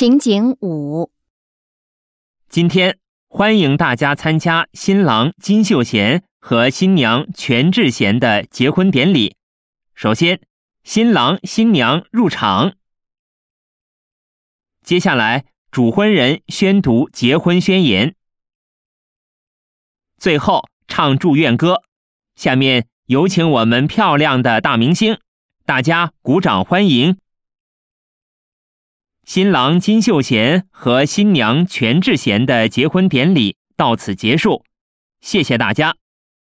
情景5。 今天欢迎大家参加新郎金秀贤和新娘全智贤的结婚典礼。首先，新郎新娘入场。接下来，主婚人宣读结婚宣言。最后唱祝愿歌。下面有请我们漂亮的大明星，大家鼓掌欢迎。新郎金秀贤和新娘全智贤的结婚典礼到此结束，谢谢大家。